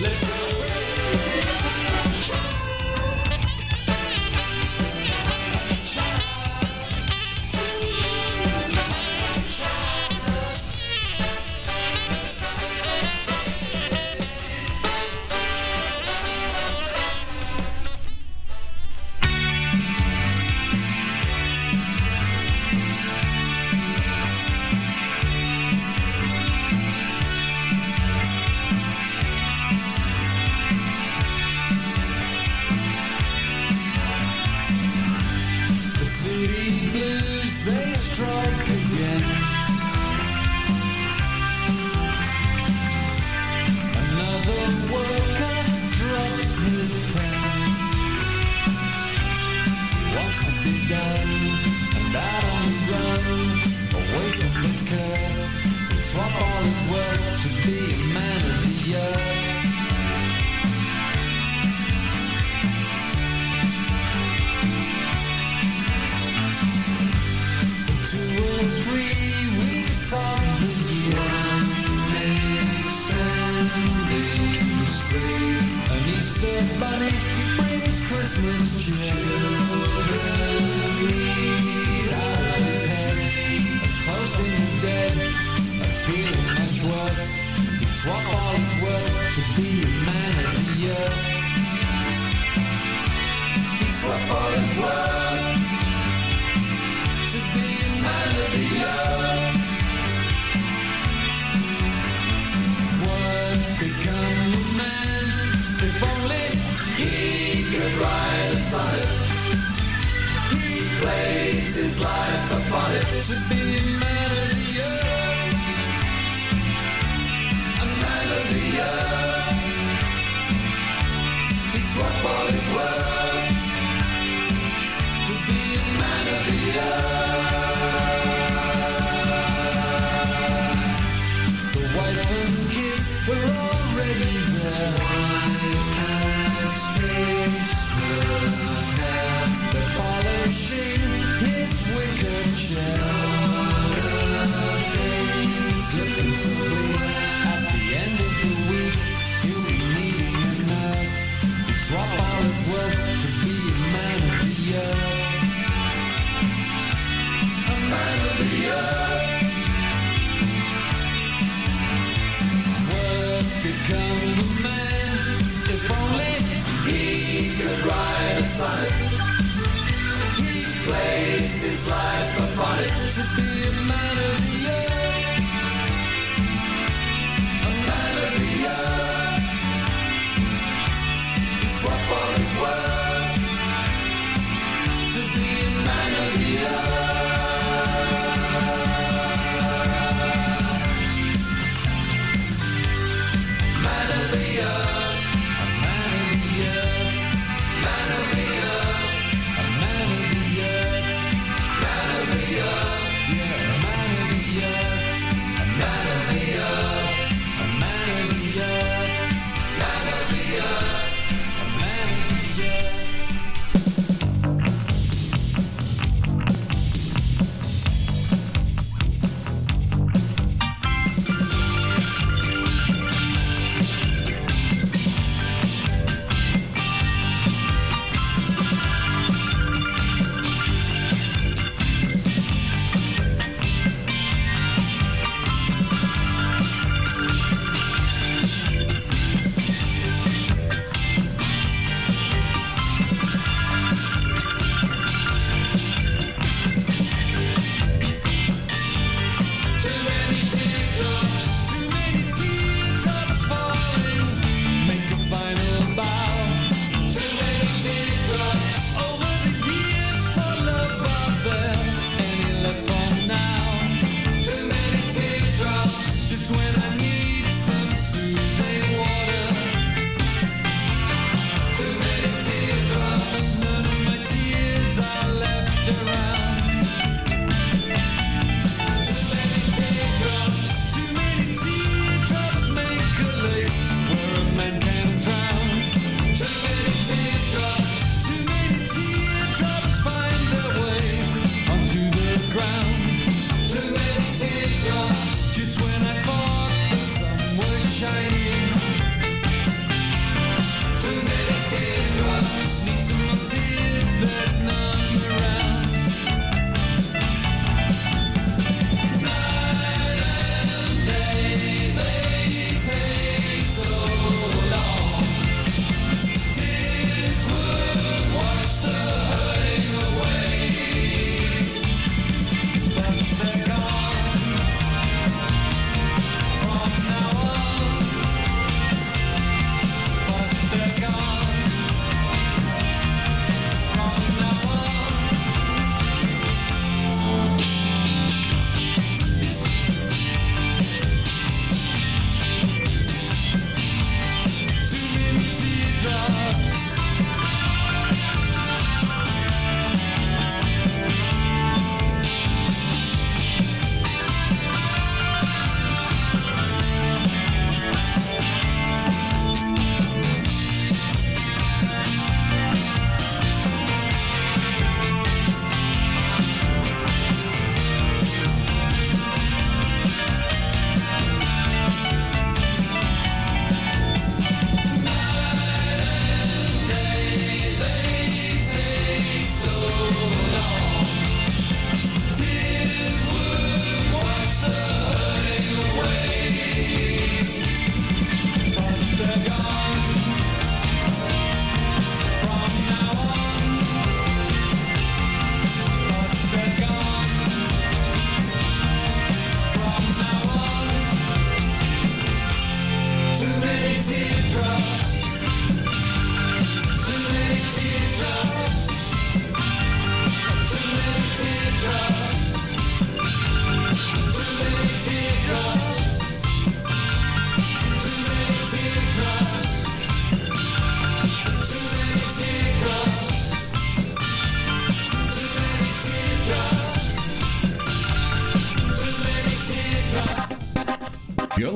Yeah.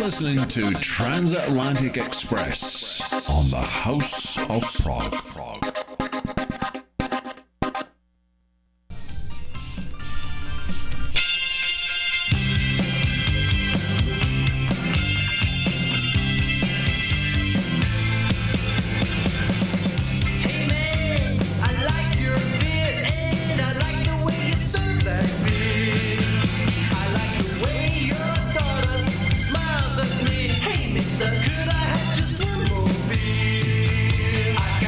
listening to Transatlantic Express on the House of Prague. Could I have just one more beer? I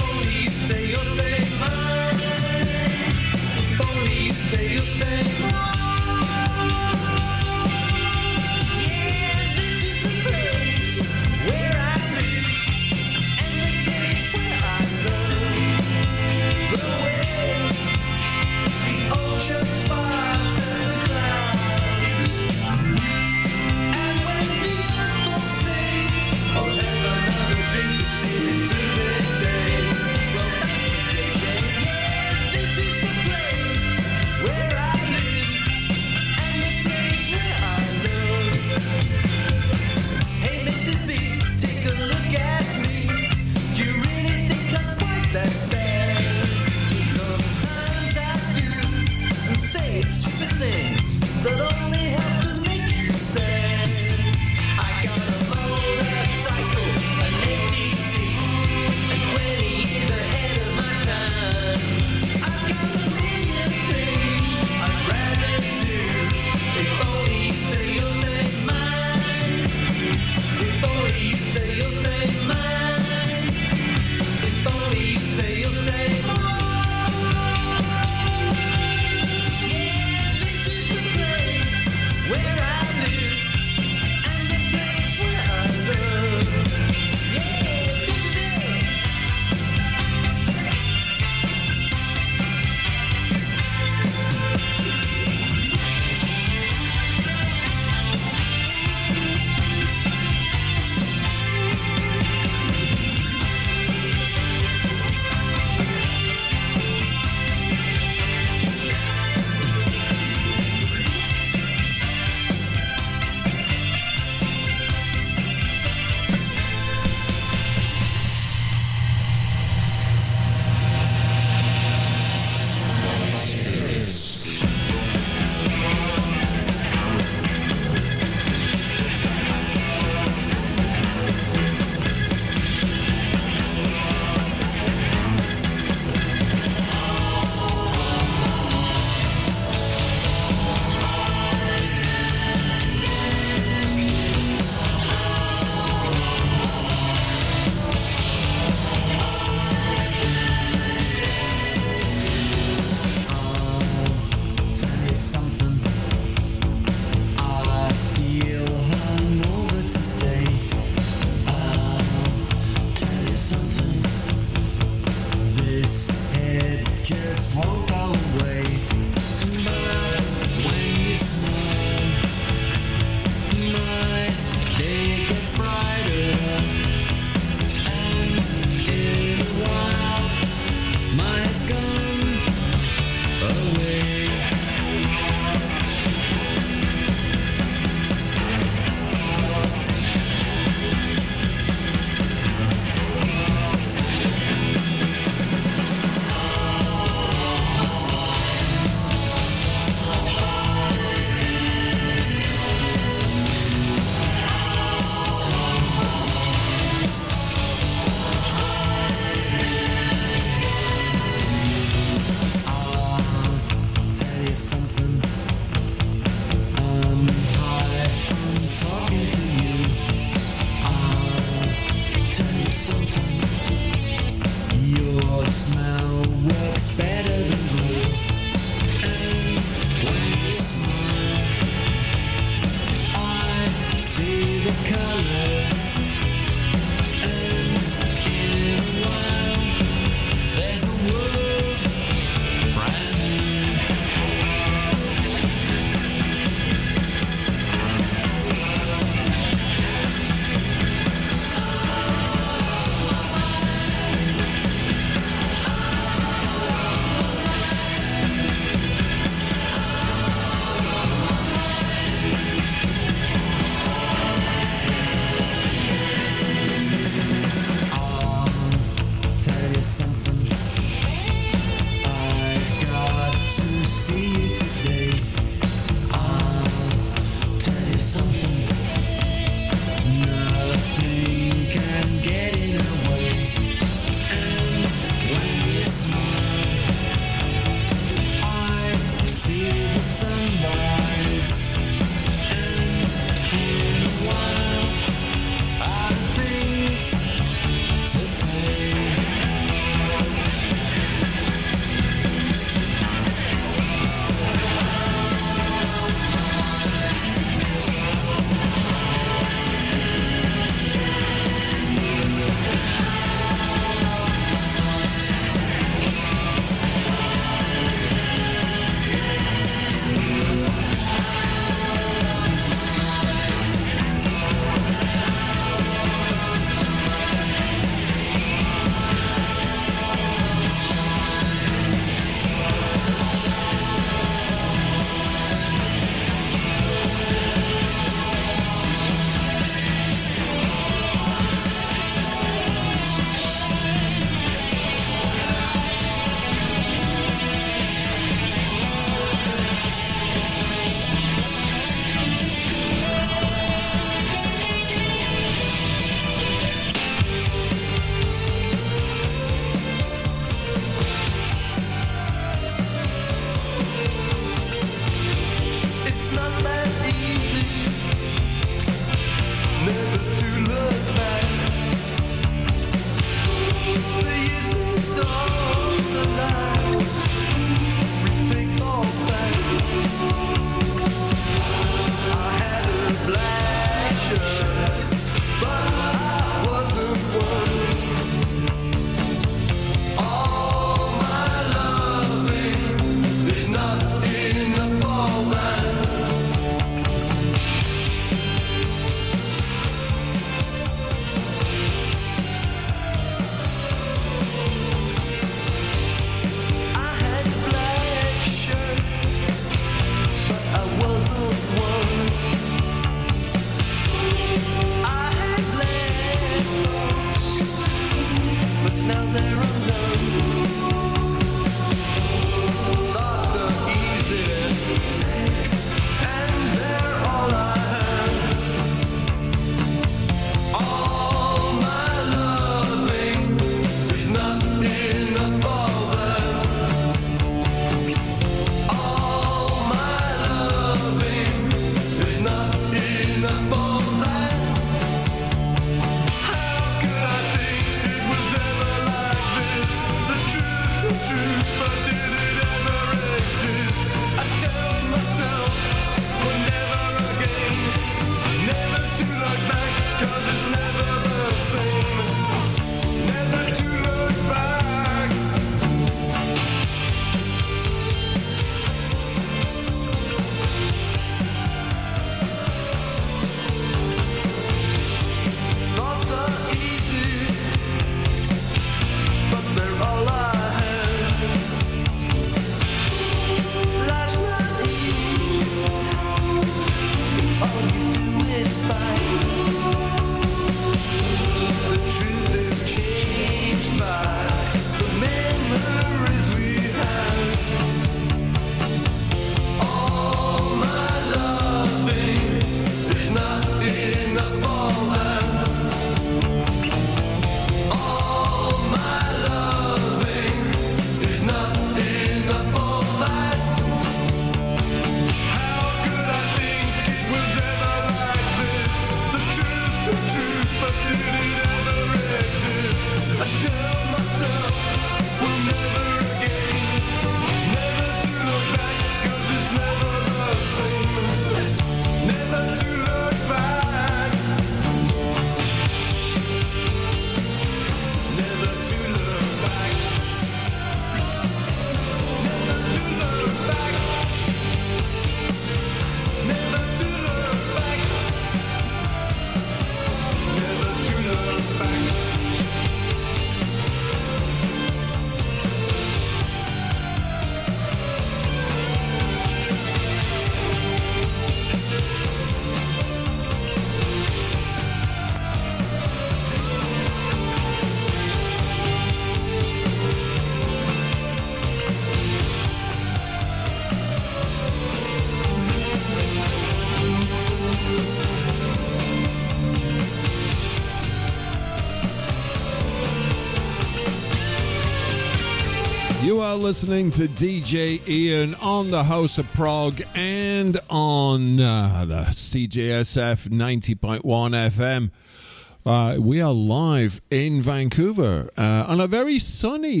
You are listening to DJ Ian on the House of Prog and on the CJSF 90.1 FM. We are live in Vancouver on a very sunny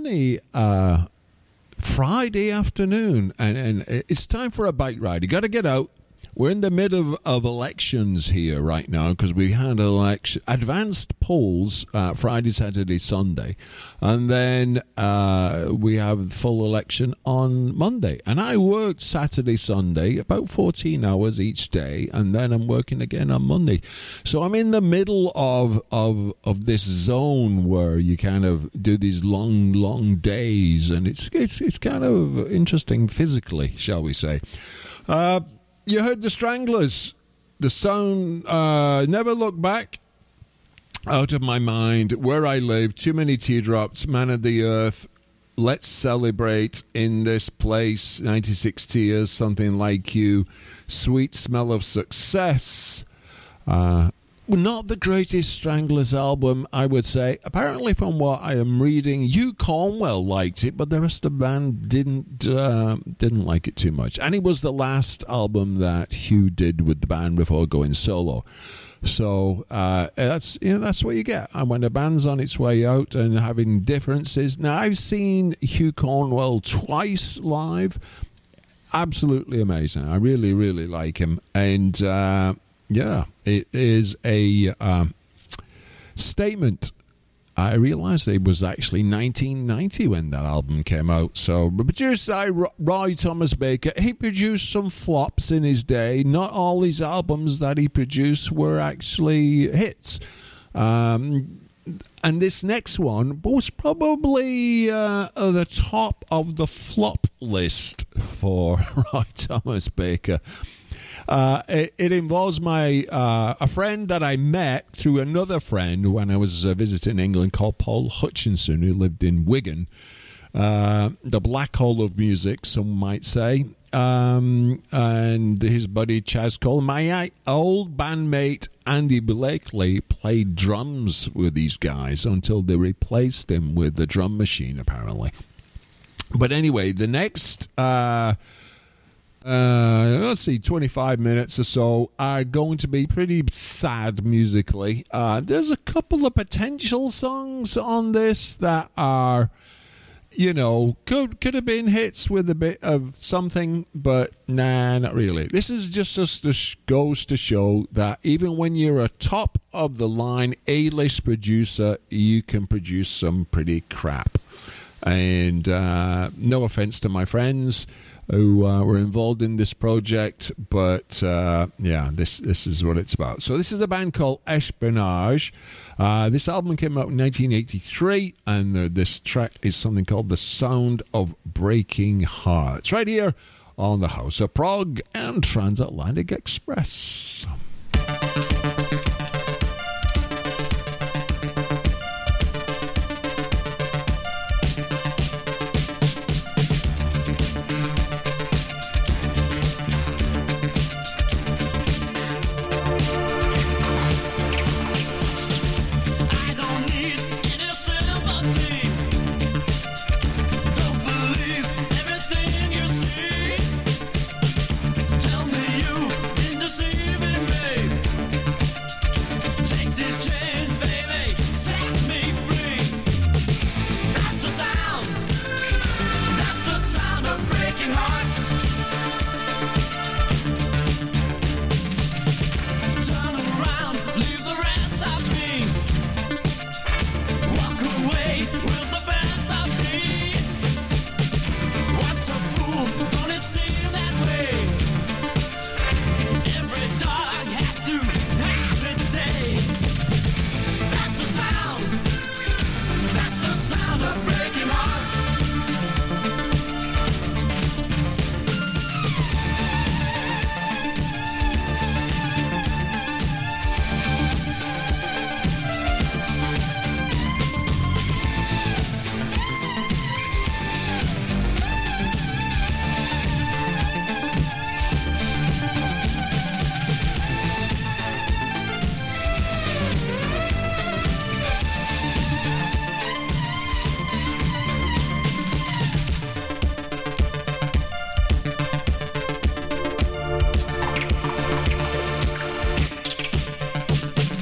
Friday afternoon, and it's time for a bike ride. You got to get out. We're in the middle of elections here right now because we had advanced polls Friday, Saturday, Sunday, and then we have full election on Monday. And I worked Saturday, Sunday, about 14 hours each day, and then I'm working again on Monday. So I'm in the middle of this zone where you kind of do these long days, and it's kind of interesting physically, shall we say. You heard the Stranglers, the song Never Look Back, Out of My Mind, Where I Live, Too Many Teardrops, Man of the Earth, Let's Celebrate, In This Place, 96 Tears, Something Like You, Sweet Smell of Success. Not the greatest Stranglers album, I would say. Apparently, from what I am reading, Hugh Cornwell liked it, but the rest of the band didn't like it too much. And it was the last album that Hugh did with the band before going solo. So that's what you get. And when a band's on its way out and having differences. Now, I've seen Hugh Cornwell twice live. Absolutely amazing. I really, really like him. And yeah, it is a statement. I realised it was actually 1990 when that album came out. So, produced by Roy Thomas Baker. He produced some flops in his day. Not all his albums that he produced were actually hits. And this next one was probably at the top of the flop list for Roy Thomas Baker. It involves a friend that I met through another friend when I was visiting England called Paul Hutchinson, who lived in Wigan. The black hole of music, some might say. And his buddy Chaz Cole. My old bandmate Andy Blakely played drums with these guys until they replaced him with the drum machine, apparently. But anyway, the next... let's see, 25 minutes or so are going to be pretty sad musically. There's a couple of potential songs on this that are, could have been hits with a bit of something, but nah, not really. This is just goes to show that even when you're a top of the line A-list producer, you can produce some pretty crap. And no offense to my friends who were involved in this project, but this is what it's about. So this is a band called Espionage. This album came out in 1983, and this track is something called The Sound of Breaking Hearts, right here on the House of Prog and Transatlantic Express.